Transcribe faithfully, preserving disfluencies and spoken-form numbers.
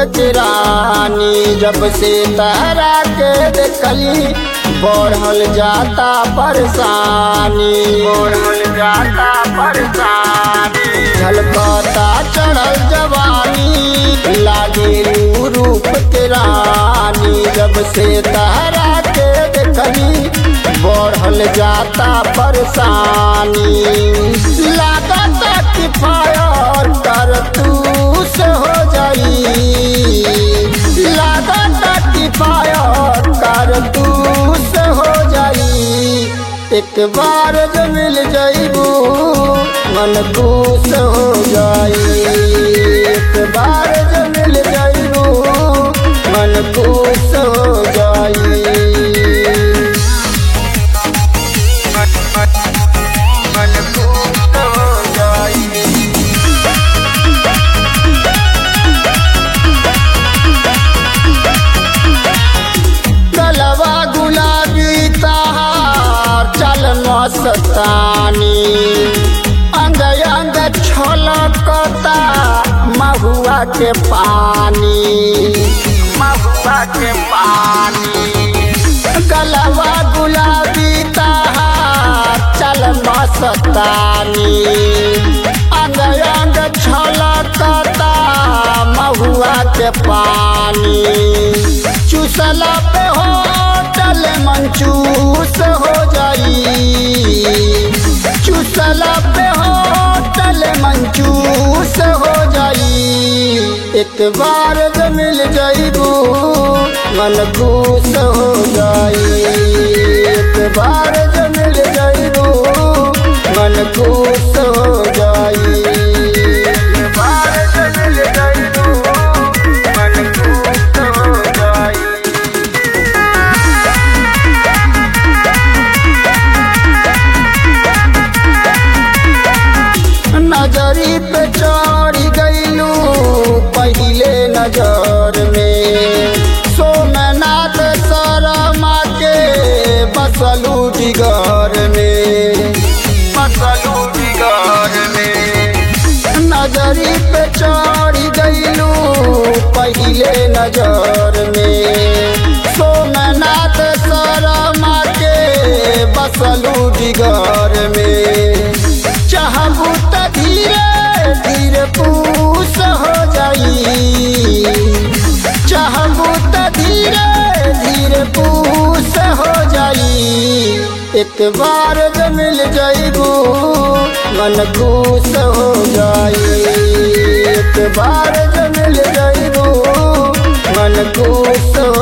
के रानी। जब से तहरा के देखली बढ़ल जाता परेशानी, बढ़ल जाता परेशानी। झलकता चढ़ल जवानी लागे रूप के रानी। जब से तहरा के देखली बढ़ल जाता परेशानी। लागता कि फायर कर तू से हो जाई, लागता कि फायर कर तू से हो जाई। एक बार जो मिल जाइबू मन खुश हो जाई। एक बार जो मिल जाइबू मन खुश हो जाई। मस्तानी अंग अंग छलकता महुआ के पानी, महुआ के पानी। गलवा गुलाबी तहार चल मस्तानी अंग अंग छलकता महुआ के पानी। चूसला पे होटल मंचूस हो जाई, चूसला पे होटल मंचूस हो जाई। एक बार जो मिल जाइबू मन खुश हो जाई। एक बार जो मिल जाइबू मन खुश हो जाई। एक बार जो मिल जाइबू मन खुश हो जाई। नजरी पे चढ़ गईलू पहले नजर में। सोमनाथ शर्मा के बसलू डिगर में, बसलू डिगर में। नजरी पे चढ़ गईलू पहले नजर में। सोमनाथ शर्मा के बसलू डिगर में। चाहबू त धीरे धीरे पूस हो जाई, चाहबू त धीरे धीरे पूस हो जाई। एक बार जो मिल जाइबू मन खुश हो जाई। एक बार जो मिल जाइबू मन खुश